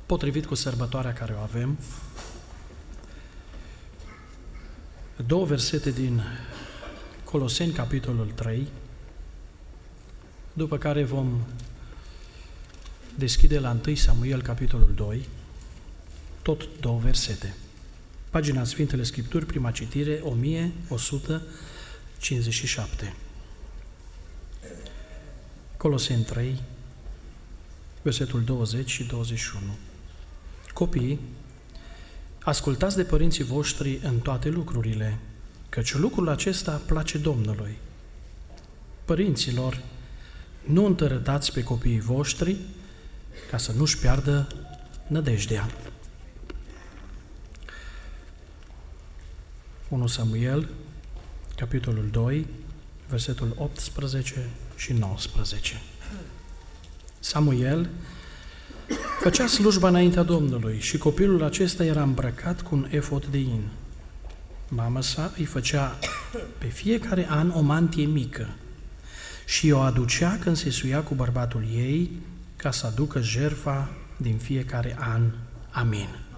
potrivit cu sărbătoarea care o avem, două versete din Coloseni, capitolul 3, după care vom deschide la 1 Samuel, capitolul 2, tot două versete. Pagina Sfintele Scripturi, prima citire, 1157. Coloseni 3, versetul 20 și 21. Copiii, ascultați de părinții voștri în toate lucrurile, căci lucrul acesta place Domnului. Părinților, nu întărătați pe copiii voștri ca să nu-și piardă nădejdea. 1 Samuel, capitolul 2, versetul 18 și 19. Samuel făcea slujba înaintea Domnului și copilul acesta era îmbrăcat cu un efod de in. Mama sa îi făcea pe fiecare an o mantie mică și o aducea când se suia cu bărbatul ei ca să aducă jertfa din fiecare an. Amin.